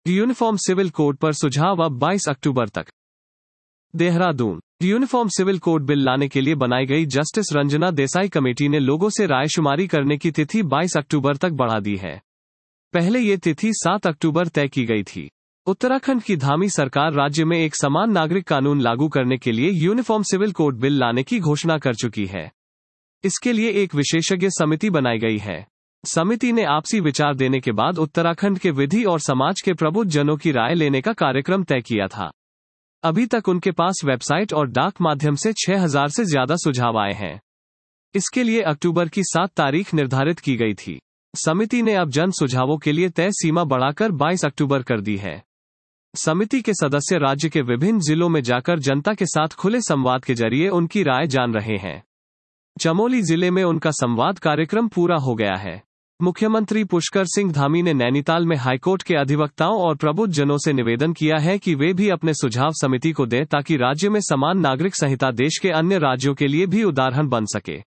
Uniform civil code पर सुझाव अब 22 अक्टूबर तक। Dehradun. Uniform civil code bill लाने के लिए बनाई गई जस्टिस रंजना देसाई कमेटी ने लोगों से रायशुमारी करने की तिथि 22 अक्टूबर तक बढ़ा दी है। पहले ये तिथि 7 अक्टूबर तय की गई थी। उत्तराखंड की धामी सरकार राज्य में एक समान नागरिक कानून लागू करने के लिए यूनिफॉर्म सिविल कोड बिल लाने की घोषणा कर चुकी है। इसके लिए एक विशेषज्ञ समिति बनाई गई है। समिति ने आपसी विचार देने के बाद उत्तराखंड के विधि और समाज के प्रबुद्ध जनों की राय लेने का कार्यक्रम तय किया था। अभी तक उनके पास वेबसाइट और डाक माध्यम से 6000 से ज्यादा सुझाव आए हैं। इसके लिए अक्टूबर की 7 तारीख निर्धारित की गई थी। समिति ने अब जन सुझावों के लिए तय सीमा बढ़ाकर 22 अक्टूबर कर दी है। समिति के सदस्य राज्य के विभिन्न जिलों में जाकर जनता के साथ खुले संवाद के जरिए उनकी राय जान रहे हैं। चमोली जिले में उनका संवाद कार्यक्रम पूरा हो गया है। मुख्यमंत्री पुष्कर सिंह धामी ने नैनीताल में हाईकोर्ट के अधिवक्ताओं और प्रबुद्ध जनों से निवेदन किया है कि वे भी अपने सुझाव समिति को दें ताकि राज्य में समान नागरिक संहिता देश के अन्य राज्यों के लिए भी उदाहरण बन सके।